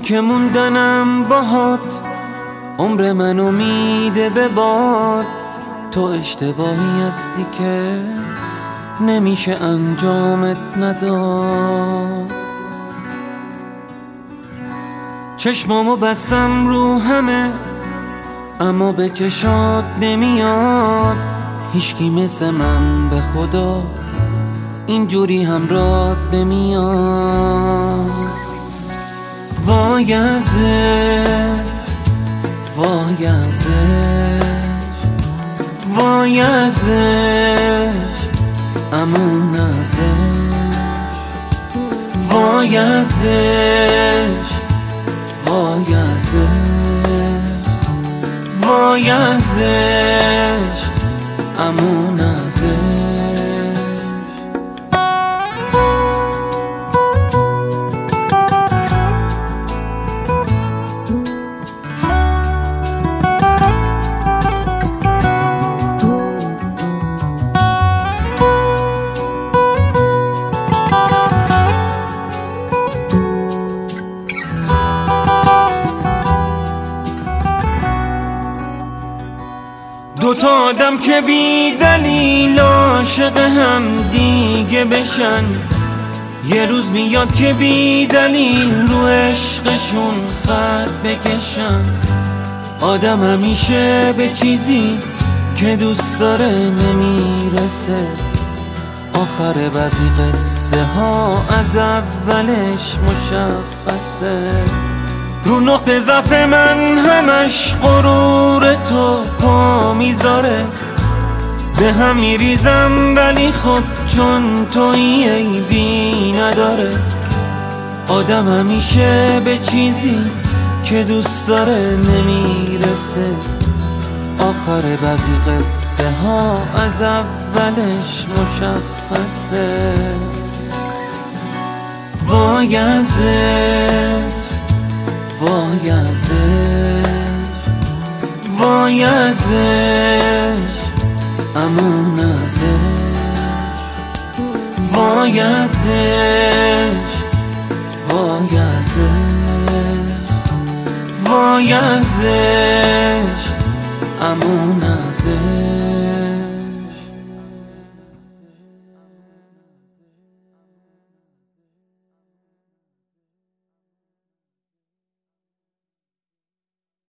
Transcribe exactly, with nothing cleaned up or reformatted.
که موندنم باهات عمر منو میده به باد. تو اشتباهی هستی که نمیشه انجامت نداد. چشمامو بستم رو همه اما به چشات نمیاد. هیچکی مثل من به خدا اینجوری همراهت نمیاد. وای ازش وای ازش وای ازش امون ازش. وای ازش وای ازش وای ازش امون ازش. دوتا آدم که بی دلیل عاشق هم دیگه بشن، یه روز میاد که بی دلیل رو عشقشون خط بکشن. آدم همیشه به چیزی که دوست داره نمیرسه. آخر بعضی قصه ها از اولش مشخصه. رو نقطه ضعف من همش غرور تو پا میذاره. به هم میریزم ولی خب چون تویی عیبی نداره. آدم همیشه به چیزی که دوست داره نمیرسه. آخر بعضی قصه ها از اولش مشخصه. وای ازش وای ازش وای ازش امون ازش. وای ازش وای ازش وای ازش امون ازش.